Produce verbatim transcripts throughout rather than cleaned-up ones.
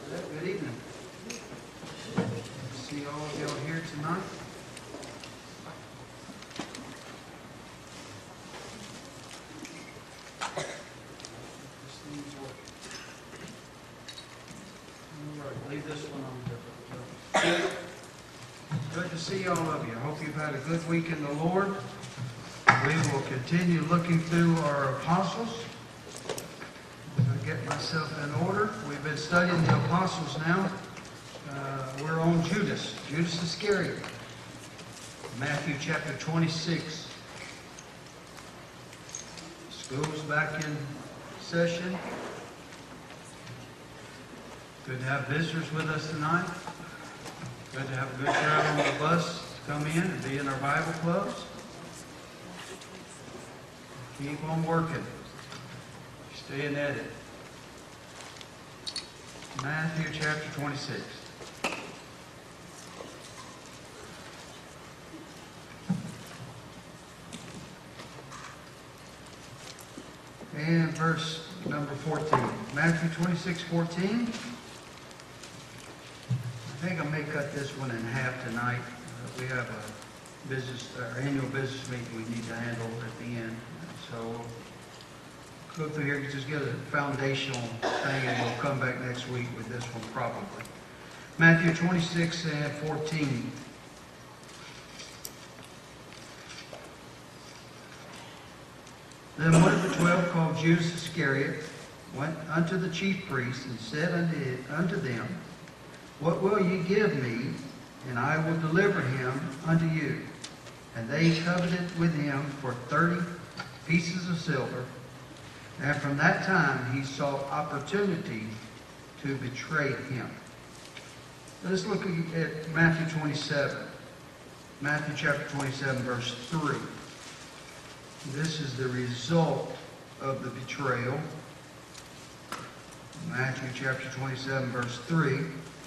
Good evening. See all of y'all here tonight. All right, leave this one on. Good to see all of you. I hope you've had a good week in the Lord. We will continue looking through our apostles. I'm going to get myself in order. We've been studying the apostles now. Uh, we're on Judas, Judas Iscariot. Matthew chapter twenty-six. School's back in session. Good to have visitors with us tonight. Good to have a good crowd on the bus to come in and be in our Bible clubs. Keep on working. Staying at it. Matthew chapter twenty-six. And verse number fourteen. Matthew twenty-six, fourteen. I think I may cut this one in half tonight. Uh, we have a business, our annual business meeting we need to handle at the end. So we'll go through here, just get a foundational thing, and we'll come back next week with this one probably. Matthew twenty-six and fourteen. Then one of the twelve, called Judas Iscariot, went unto the chief priests and said unto, unto them, What will ye give me, and I will deliver him unto you? And they coveted with him for thirty pieces of silver. And from that time he saw opportunity to betray him. Let's look at Matthew twenty-seven. Matthew chapter twenty-seven, verse three. This is the result of the betrayal. Matthew chapter twenty-seven, verse three.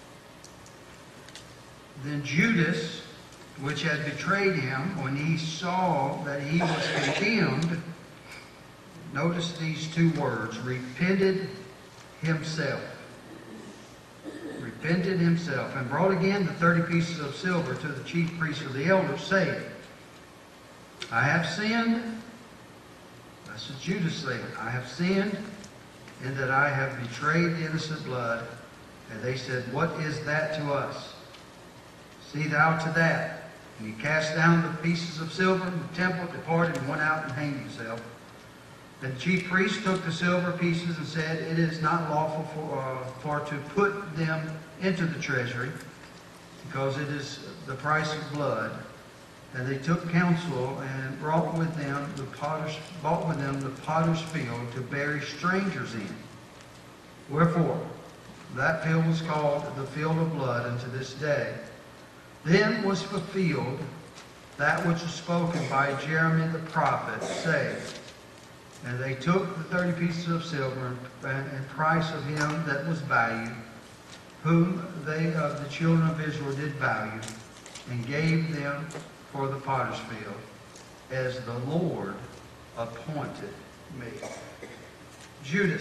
Then Judas, which had betrayed him, when he saw that he was condemned, notice these two words, repented himself. Repented himself, and brought again the thirty pieces of silver to the chief priests of the elders, saying, I have sinned. That's what Judas said. I have sinned in that I have betrayed innocent blood. And they said, What is that to us? See thou to that. And he cast down the pieces of silver in the temple, departed, and went out and hanged himself. Then the chief priest took the silver pieces and said, It is not lawful for, uh, for to put them into the treasury, because it is the price of blood. And they took counsel and brought with them the potter's, bought with them the potter's field to bury strangers in. Wherefore, that field was called the field of blood unto this day. Then was fulfilled that which was spoken by Jeremiah the prophet, saying, And they took the thirty pieces of silver and, and price of him that was valued, whom they of the children of Israel did value, and gave them for the potter's field, as the Lord appointed me. Judas.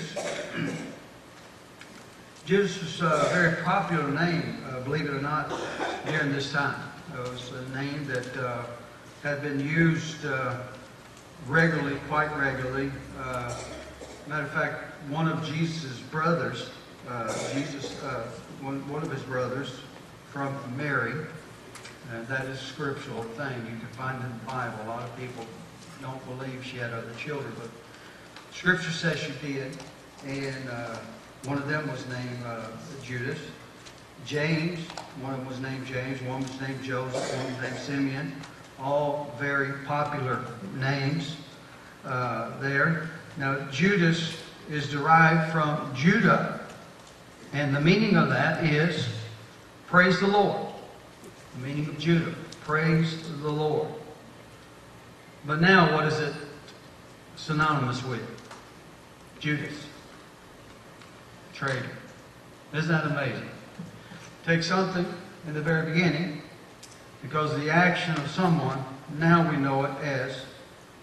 Judas was a very popular name, uh, believe it or not, during this time. It was a name that uh, had been used uh, regularly, quite regularly. Uh, matter of fact, one of Jesus' brothers, uh, Jesus, uh, one, one of his brothers from Mary, and that is a scriptural thing. You can find it in the Bible. A lot of people don't believe she had other children, but Scripture says she did. And uh, one of them was named uh, Judas. James, one of them was named James. One was named Joseph. One was named Simeon. All very popular names uh, there. Now, Judas is derived from Judah, and the meaning of that is praise the Lord. The meaning of Judah, praise the Lord. But now, what is it synonymous with? Judas. Traitor. Isn't that amazing? Take something in the very beginning, because of the action of someone, now we know it as,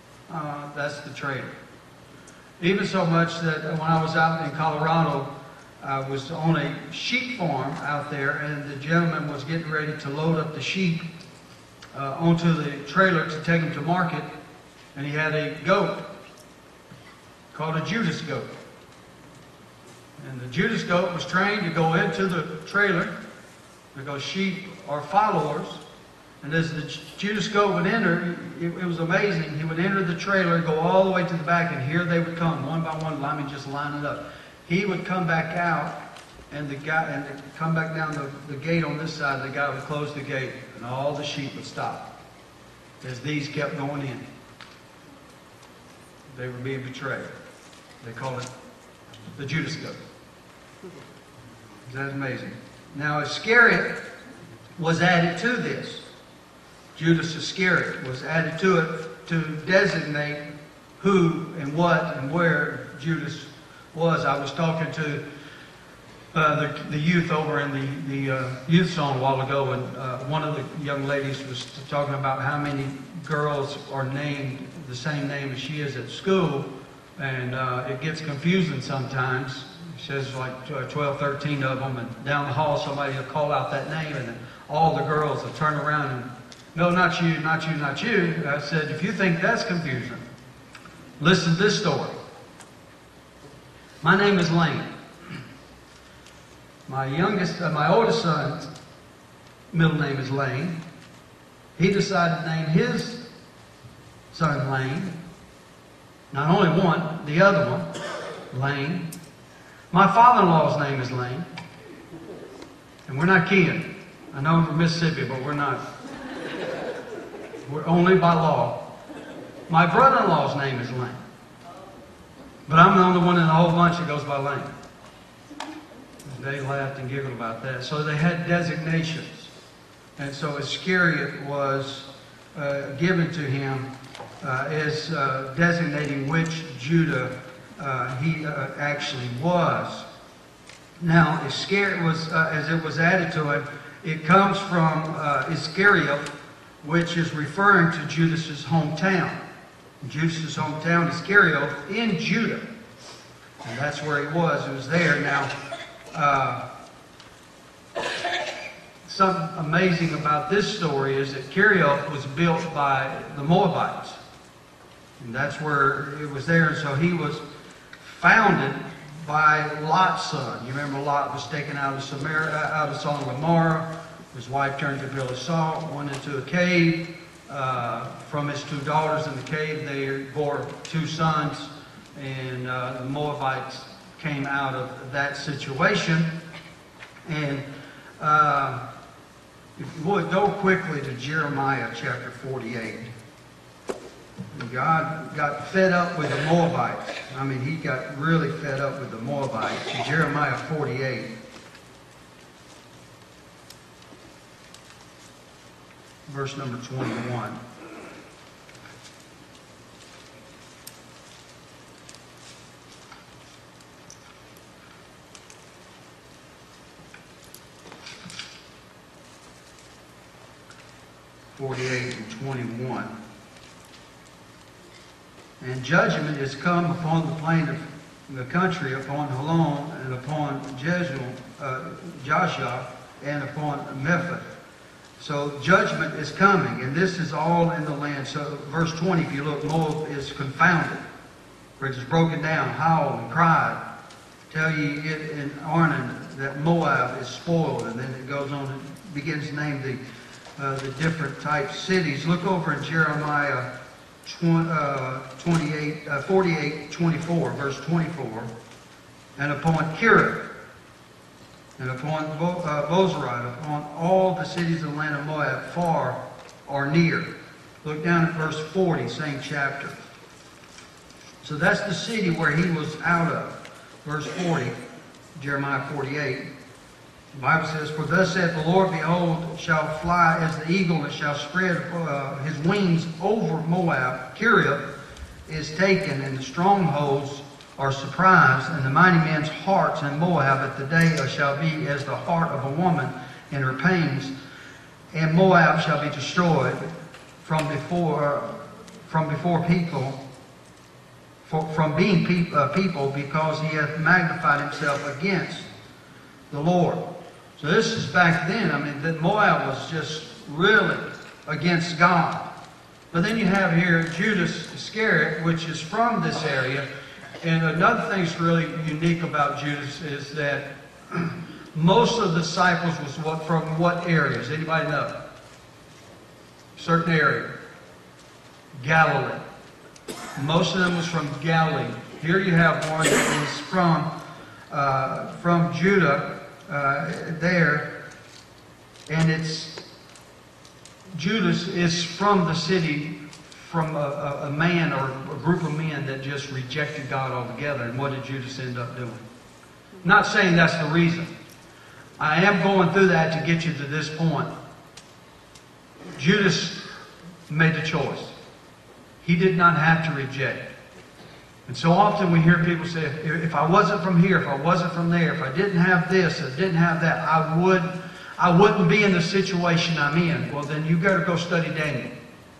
uh, that's the traitor. Even so much that when I was out in Colorado, I was on a sheep farm out there, and the gentleman was getting ready to load up the sheep uh, onto the trailer to take them to market, and he had a goat called a Judas goat. And the Judas goat was trained to go into the trailer because sheep are followers. And as the Judas goat would enter, it, it was amazing. He would enter the trailer, go all the way to the back, and here they would come, one by one, I mean, just line it up. He would come back out, and the guy, and come back down the, the gate on this side. The guy would close the gate, and all the sheep would stop as these kept going in. They were being betrayed. They call it the Judas goat. That's amazing. Now Iscariot was added to this. Judas Iscariot was added to it to designate who and what and where Judas was. I was talking to uh, the, the youth over in the, the uh, youth zone a while ago, and uh, one of the young ladies was talking about how many girls are named the same name as she is at school, and uh, it gets confusing sometimes. She says like twelve, thirteen of them, and down the hall somebody will call out that name, and then all the girls will turn around and, no, not you, not you, not you. I said, if you think that's confusing, listen to this story. My name is Lane. My youngest, uh, my oldest son's middle name is Lane. He decided to name his son Lane. Not only one, the other one, Lane. My father-in-law's name is Lane. And we're not kin. I know I'm from Mississippi, but we're not. We're only by law. My brother-in-law's name is Lane. But I'm the only one in the whole bunch that goes by Lane. They laughed and giggled about that. So they had designations. And so Iscariot was uh, given to him uh, as uh, designating which Judah uh, he uh, actually was. Now, Iscariot was, uh, as it was added to it, it comes from uh, Iscariot, which is referring to Judas's hometown. Judas's hometown, Iscariot, in Judah. And that's where he was. It was there. Now, uh, something amazing about this story is that Keriot was built by the Moabites. And that's where it was there. And so he was founded by Lot's son. You remember Lot was taken out of Samaria, out of Sodom and Gomorrah. His wife turned to a pillar of salt, went into a cave. Uh, from his two daughters in the cave, they bore two sons, and uh, the Moabites came out of that situation. And uh, if you would, go quickly to Jeremiah chapter forty-eight. God got fed up with the Moabites. I mean, he got really fed up with the Moabites. Jeremiah forty-eight. Verse number twenty-one. forty-eight and twenty-one. And judgment is come upon the plain of the country, upon Halon, and upon Jezreel, uh, Joshua, and upon Mepheth. So judgment is coming, and this is all in the land. So verse twenty, if you look, Moab is confounded, where it is broken down, howled and cried. Tell ye it in Arnon that Moab is spoiled. And then it goes on and begins to name the, uh, the different type cities. Look over in Jeremiah twenty-eight, uh, forty-eight, twenty-four, verse twenty-four. And upon Kirith, and upon Bo, uh, Bozrah, upon all the cities of the land of Moab, far or near. Look down at verse forty, same chapter. So that's the city where he was out of. Verse forty, Jeremiah forty-eight. The Bible says, For thus saith the Lord, Behold, shall fly as the eagle, and shall spread uh, his wings over Moab. Kirith is taken, and the strongholds are surprised, and the mighty men's hearts in Moab at the day shall be as the heart of a woman in her pains, and Moab shall be destroyed from before from before people, for, from being pe uh, people, because he hath magnified himself against the Lord. So this is back then. I mean, that Moab was just really against God. But then you have here Judas Iscariot, which is from this area. And another thing that's really unique about Judas is that most of the disciples was what from what areas? Anybody know? Certain area. Galilee. Most of them was from Galilee. Here you have one that is from uh, from Judah uh, there, and it's Judas is from the city, from a, a, a man or a group of men that just rejected God altogether. And what did Judas end up doing? Not saying that's the reason. I am going through that to get you to this point. Judas made the choice. He did not have to reject. And so often we hear people say, if, if I wasn't from here, if I wasn't from there, if I didn't have this, if I didn't have that, I would, I wouldn't be in the situation I'm in. Well, then you've got to go study Daniel.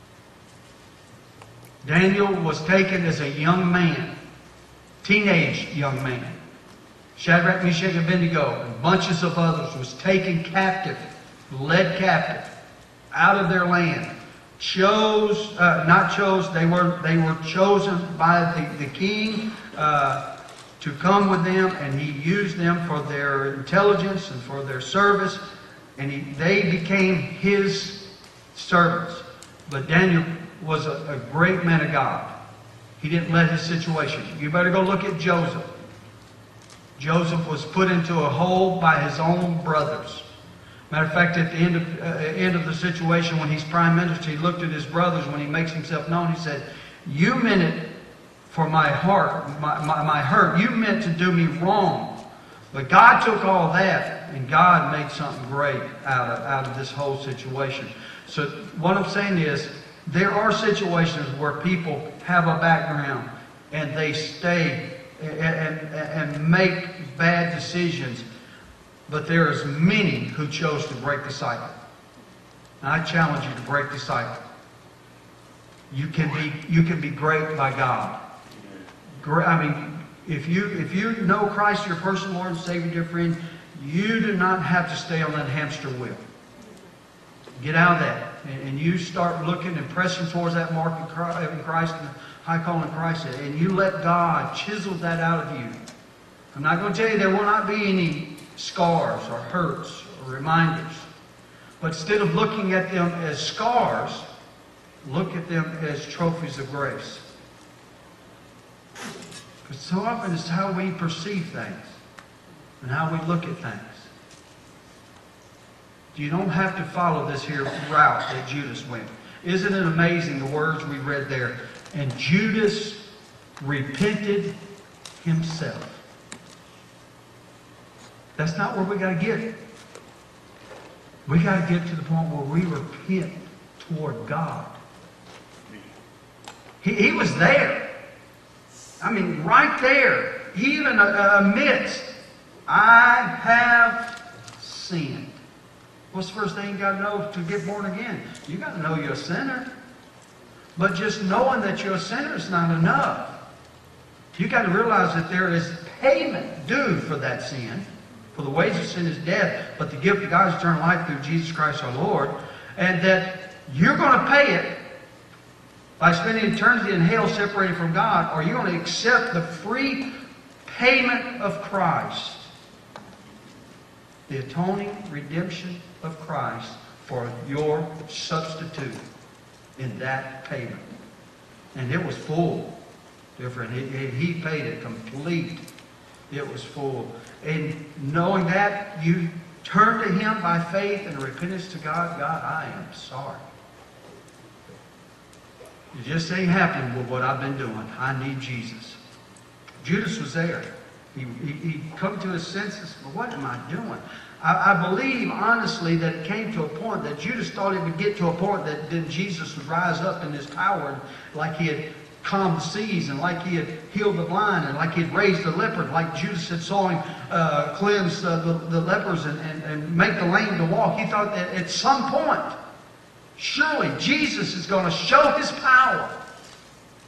Daniel was taken as a young man, teenage young man. Shadrach, Meshach, and Abednego, and bunches of others, was taken captive, led captive, out of their land. Chose, uh, not chose, they were they were chosen by the, the king uh, to come with them, and he used them for their intelligence and for their service, and he, they became his servants. But Daniel was a, a great man of God. He didn't let his situation. You better go look at Joseph. Joseph was put into a hole by his own brothers. Matter of fact, at the end of, uh, end of the situation, when he's prime minister, he looked at his brothers when he makes himself known. He said, you meant it for my heart, my, my, my hurt. You meant to do me wrong. But God took all that, and God made something great out of, out of this whole situation. So what I'm saying is, there are situations where people have a background, and they stay and, and, and make bad decisions. But there is many who chose to break the cycle. And I challenge you to break the cycle. You can be you can be great by God. I mean, if you if you know Christ, your personal Lord and Savior, dear friend, you do not have to stay on that hamster wheel. Get out of that, and, and you start looking and pressing towards that mark in Christ, and the high calling in Christ, and you let God chisel that out of you. I'm not going to tell you there will not be any scars or hurts or reminders. But instead of looking at them as scars, look at them as trophies of grace. Because so often it's how we perceive things and how we look at things. You don't have to follow this here route that Judas went. Isn't it amazing the words we read there? And Judas repented himself. That's not where we got to get. We got to get to the point where we repent toward God. He, he was there. I mean, right there. He even admits, I have sinned. What's the first thing you got to know to get born again? You got to know you're a sinner. But just knowing that you're a sinner is not enough. You got to realize that there is payment due for that sin. For the wages of sin is death, but the gift of God is eternal life through Jesus Christ our Lord. And that you're going to pay it by spending eternity in hell separated from God, or you're going to accept the free payment of Christ. The atoning redemption of Christ for your substitute in that payment. And it was full. Different. He, he paid it complete. It was full. And knowing that, you turn to Him by faith and repentance to God. God, I am sorry. It just ain't happening with what I've been doing. I need Jesus. Judas was there. He, he, he come to his senses. But what am I doing? I, I believe, honestly, that it came to a point that Judas thought it would get to a point that then Jesus would rise up in His power, like He had calmed the seas, and like He had healed the blind, and like He had raised the leopard, like Judas had saw Him uh, cleanse uh, the, the lepers and, and, and make the lame to walk. He thought that at some point, surely Jesus is going to show His power.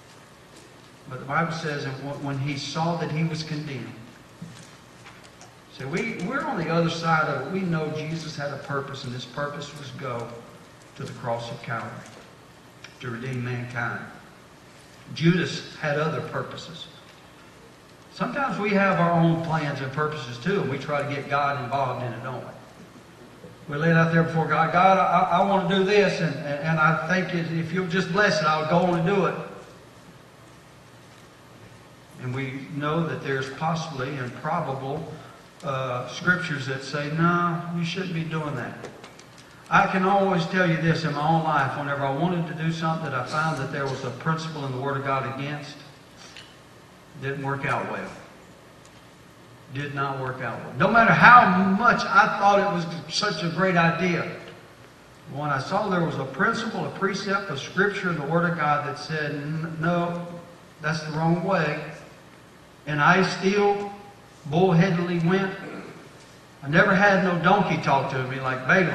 But the Bible says that when He saw that He was condemned, So we, we're on the other side of it. We know Jesus had a purpose, and this purpose was go to the cross of Calvary to redeem mankind. Judas had other purposes. Sometimes we have our own plans and purposes too, and we try to get God involved in it, don't we? We lay it out there before God. God, I, I want to do this, and, and, and I think if you'll just bless it, I'll go on and do it. And we know that there's possibly and probable uh, scriptures that say, no, you shouldn't be doing that. I can always tell you this in my own life. Whenever I wanted to do something that I found that there was a principle in the Word of God against, it didn't work out well. Did not work out well. No matter how much I thought it was such a great idea, when I saw there was a principle, a precept, a scripture in the Word of God that said, no, that's the wrong way, and I still bullheadedly went, I never had no donkey talk to me like Balaam.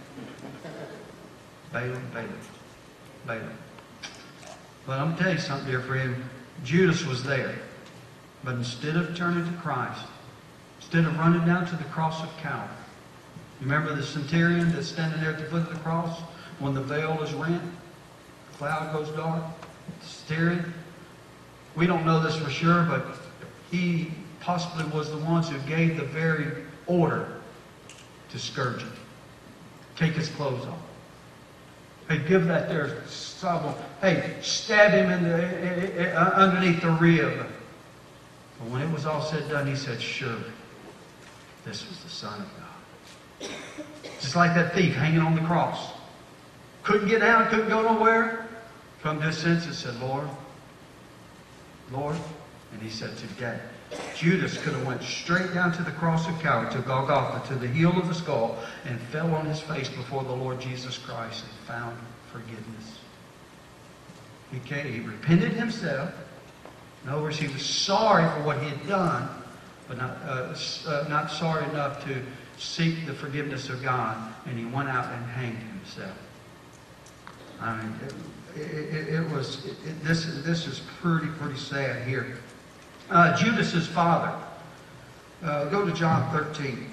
Balaam, Balaam, Balaam. But I'm going to tell you something, dear friend. Judas was there. But instead of turning to Christ, instead of running down to the cross of Calvary, you remember the centurion that's standing there at the foot of the cross when the veil is rent, the cloud goes dark, the centurion? We don't know this for sure, but he possibly was the ones who gave the very order to scourge him. Take his clothes off. Hey, give that there someone. Hey, stab him in the, uh, underneath the rib. But when it was all said and done, he said, surely this was the Son of God. Just like that thief hanging on the cross. Couldn't get down, couldn't go nowhere. Come to his senses, said, Lord, Lord. And he said, today. Judas could have went straight down to the cross of Calvary, to Golgotha, to the heel of the skull, and fell on his face before the Lord Jesus Christ and found forgiveness. He came, he repented himself. In other words, he was sorry for what he had done, but not, uh, uh, not sorry enough to seek the forgiveness of God, and he went out and hanged himself. I mean, it, it, it was, it, it, this, this is pretty, pretty sad here. Uh, Judas's father. Uh, go to John thirteen.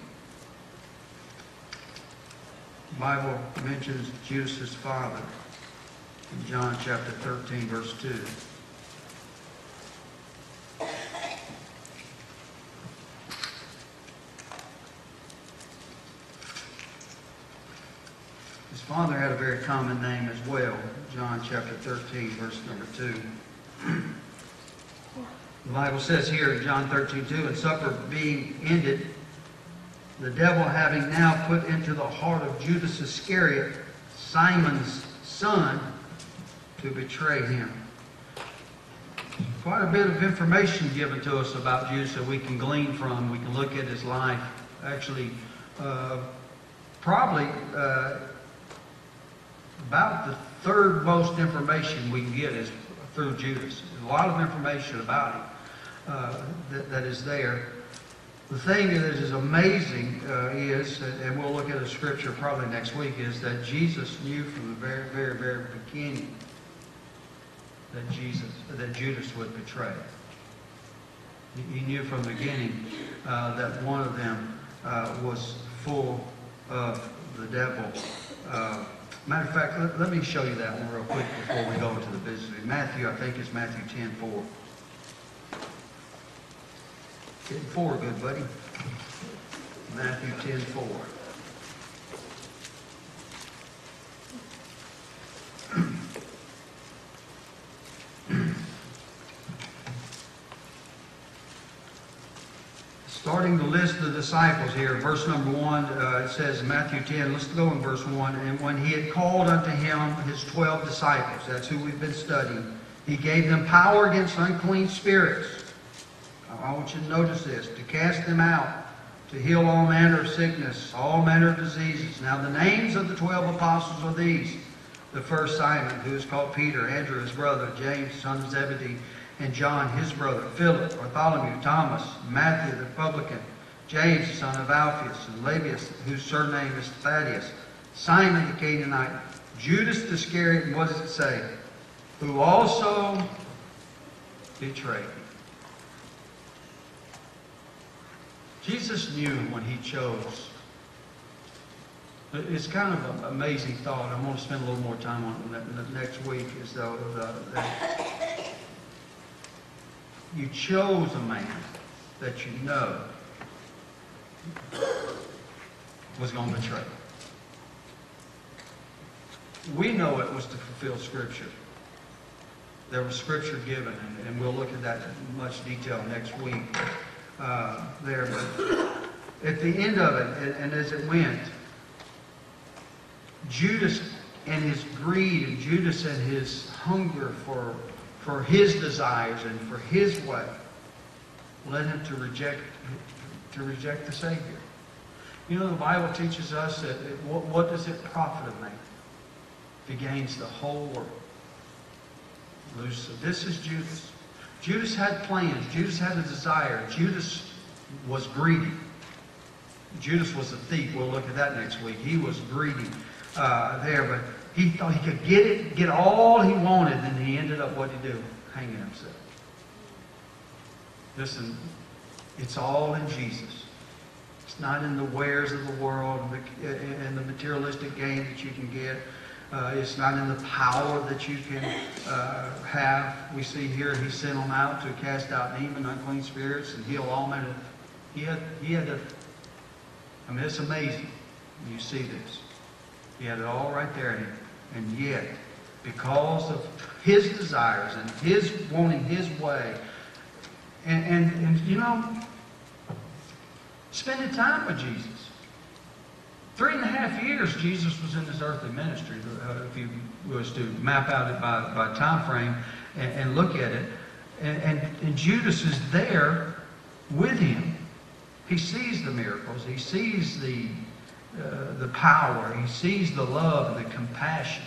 The Bible mentions Judas's father in John chapter thirteen, verse two. His father had a very common name as well. John chapter thirteen, verse number two. The Bible says here in John thirteen two, and supper being ended, the devil having now put into the heart of Judas Iscariot, Simon's son, to betray him. Quite a bit of information given to us about Judas that we can glean from. We can look at his life. Actually, uh, probably uh, about the third most information we can get is through Judas. There's a lot of information about him. Uh, that, that is there. The thing that is amazing uh, is, and we'll look at a scripture probably next week, is that Jesus knew from the very, very, very beginning that Jesus, that Judas would betray. He, he knew from the beginning uh, that one of them uh, was full of the devil. Uh, matter of fact, let, let me show you that one real quick before we go into the business. Matthew, I think, is Matthew ten four. ten four, good buddy. Matthew ten four. Starting to list the disciples here, verse number one, uh, it says in Matthew ten, let's go in verse one. And when he had called unto him his twelve disciples, that's who we've been studying, he gave them power against unclean spirits. I want you to notice this, to cast them out, to heal all manner of sickness, all manner of diseases. Now the names of the twelve apostles are these. The first, Simon, who is called Peter, Andrew his brother, James, son of Zebedee, and John his brother, Philip, Bartholomew, Thomas, Matthew the publican, James, son of Alphaeus, and Lebbaeus, whose surname is Thaddeus, Simon the Canaanite, Judas Iscariot, and what does it say? Who also betrayed him. Jesus knew when he chose. It's kind of an amazing thought. I'm going to spend a little more time on it next week. Is though that you chose a man that you know was going to betray. We know it was to fulfill Scripture. There was Scripture given, and, and we'll look at that in much detail next week. Uh, there, but at the end of it, and, and as it went, Judas and his greed, and Judas and his hunger for for his desires and for his way, led him to reject to reject the Savior. You know, the Bible teaches us that it, what, what does it profit a man if he gains the whole world? Lose. This is Judas. Judas had plans. Judas had a desire. Judas was greedy. Judas was a thief. We'll look at that next week. He was greedy uh, there, but he thought he could get it, get all he wanted, and he ended up, what did he do? Hanging himself. Listen, it's all in Jesus. It's not in the wares of the world and the, and the materialistic gain that you can get. Uh, it's not in the power that you can uh, have. We see here he sent them out to cast out demons, unclean spirits, and heal all manner. He had, he had to, I mean, it's amazing when you see this. He had it all right there in him. And yet, because of his desires and his wanting his way, and, and, and you know, spending time with Jesus. Three and a half years Jesus was in his earthly ministry, uh, if you was to map out it by, by time frame and, and look at it. And, and, and Judas is there with him. He sees the miracles. He sees the, uh, the power. He sees the love and the compassion.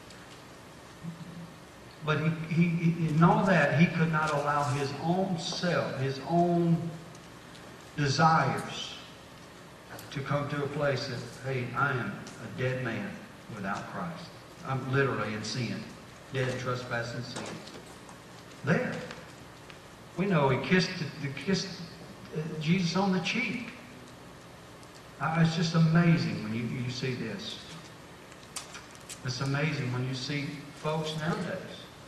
But he, he, in all that, he could not allow his own self, his own desires to come to a place that, hey, I am a dead man without Christ. I'm literally in sin. Dead in trespass and sin. There. We know he kissed, he kissed Jesus on the cheek. Uh, it's just amazing when you, you see this. It's amazing when you see folks nowadays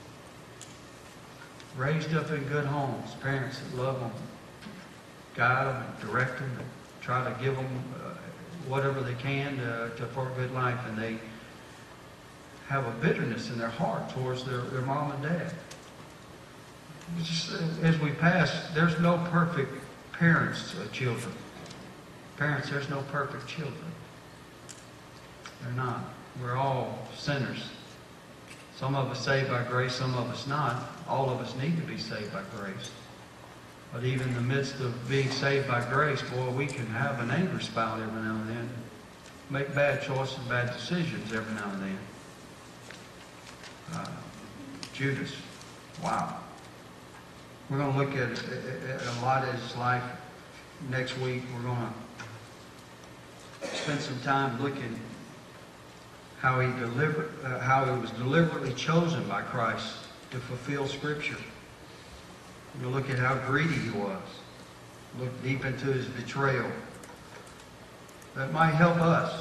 raised up in good homes, parents that love them, guide them, and direct them, and try to give them uh, whatever they can to, to, for a good life, and they have a bitterness in their heart towards their, their mom and dad. It's just, as we pass, there's no perfect parents of children. Parents, there's no perfect children. They're not. We're all sinners. Some of us saved by grace, some of us not. All of us need to be saved by grace. But even in the midst of being saved by grace, boy, we can have an anger spout every now and then. Make bad choices, bad decisions every now and then. Uh, Judas. Wow. We're going to look at, at, at a lot of his life next week. We're going to spend some time looking how he delivered, uh, how he was deliberately chosen by Christ to fulfill Scripture. We'll look at how greedy he was. Look deep into his betrayal. That might help us.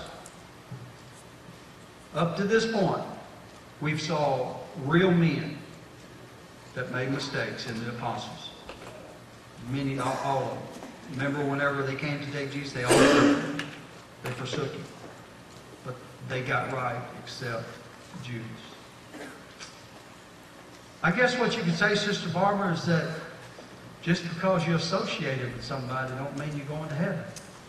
Up to this point, we've saw real men that made mistakes in the apostles. Many, all, all of them. Remember whenever they came to take Jesus, they all forsook him. They forsook him. But they got right except Judas. I guess what you could say, Sister Barbara, is that just because you're associated with somebody don't mean you're going to heaven.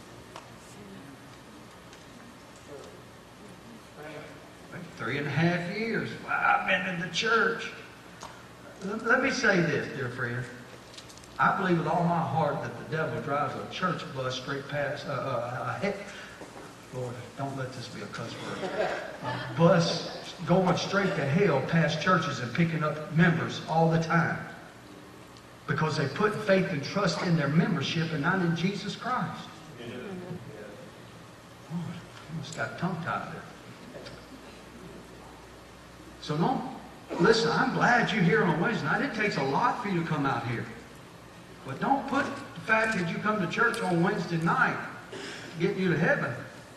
Three and a half years. Wow, I've been in the church. Let me say this, dear friend. I believe with all my heart that the devil drives a church bus straight past, uh, uh, uh, Lord, don't let this be a cuss word. A bus going straight to hell past churches and picking up members all the time. Because they put faith and trust in their membership and not in Jesus Christ. Oh, I almost got tongue-tied there. So don't, listen, I'm glad you're here on Wednesday night. It takes a lot for you to come out here. But don't put fact that you come to church on Wednesday night, getting you to heaven.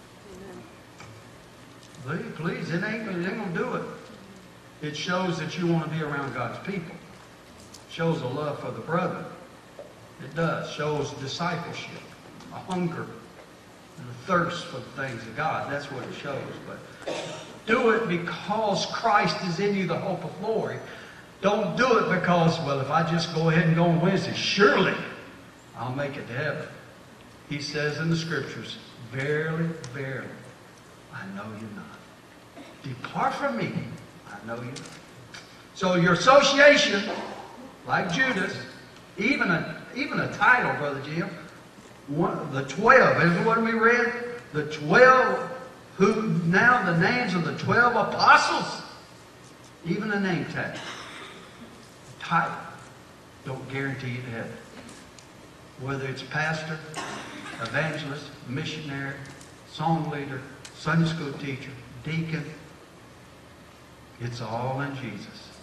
Please, please, it ain't, it ain't going to do it. It shows that you want to be around God's people. It shows a love for the brother. It does. It shows discipleship, a hunger, and a thirst for the things of God. That's what it shows. But do it because Christ is in you, the hope of glory. Don't do it because, well, if I just go ahead and go on Wednesday, surely I'll make it to heaven. He says in the Scriptures, verily, verily, I know you not. Depart from me, I know you not. So your association, like Judas, even a, even a title, Brother Jim, one, the twelve, isn't what we read? The twelve, who now the names of the twelve apostles, even a name tag, title, don't guarantee you to heaven. Whether it's pastor, evangelist, missionary, song leader, Sunday school teacher, deacon, it's all in Jesus.